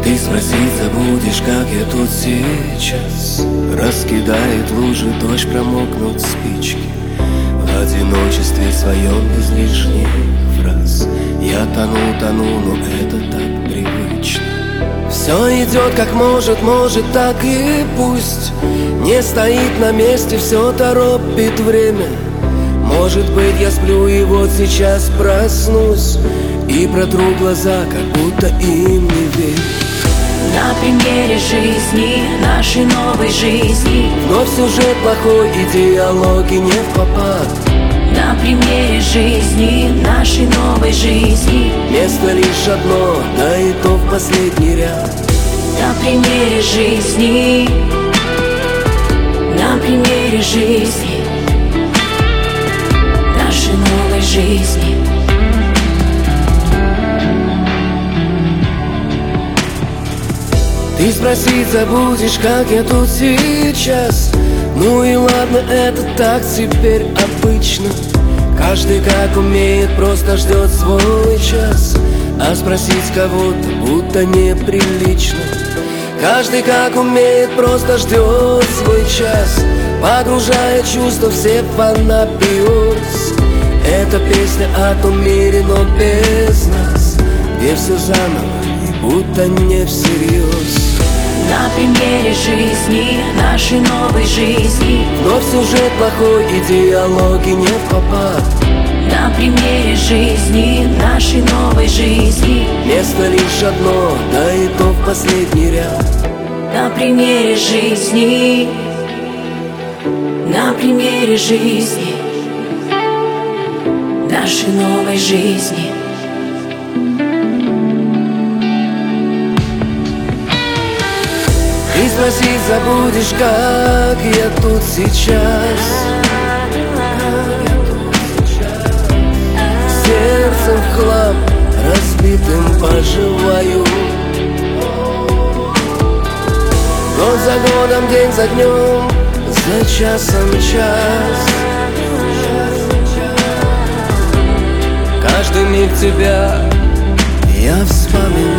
Ты спросить забудешь, как я тут сейчас. Раскидает лужи, дождь, промокнут спички. В одиночестве своем без лишних фраз. Я тону, но это так привычно. Все идет как может, так и пусть. Не стоит на месте, все торопит время. Может быть, я сплю и вот сейчас проснусь и протру глаза, как будто им не верю. На примере жизни, нашей новой жизни. Вновь сюжет плохой и диалоги не впопад. На примере жизни, нашей новой жизни. Место лишь одно, да и то в последний ряд. На примере жизни, на примере жизни, нашей новой жизни. Ты спросить забудешь, как я тут сейчас. Ну и ладно, это так теперь обычно. Каждый как умеет, просто ждет свой час. А спросить кого-то будто неприлично. Каждый как умеет, просто ждет свой час, погружая чувства все в анабиоз. Это песня о том мире, но без нас, где все заново и будто не всерьез. На примере жизни, нашей новой жизни. Вновь сюжет плохой и диалоги не впопад. На примере жизни, нашей новой жизни. Место лишь одно, да и то в последний ряд. На примере жизни, на примере жизни, нашей новой жизни. Ты спросить забудешь, как я тут сейчас. Сердцем в хлам, разбитым поживаю. Год за годом, день за днем, за часом час. Каждый миг тебя я вспоминаю.